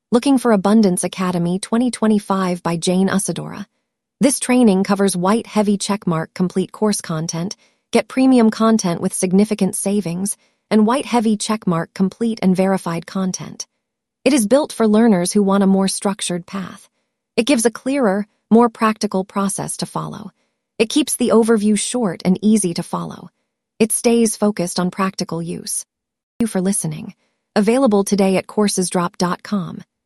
Looking for Abundance Academy 2025 by Jane Usadora. This training covers white heavy checkmark complete course content, get premium content with significant savings, and white heavy checkmark complete and verified content. It is built for learners who want a more structured path. It gives a clearer, more practical process to follow. It keeps the overview short and easy to follow. It stays focused on practical use. Thank you for listening. Available today at coursesdrop.com.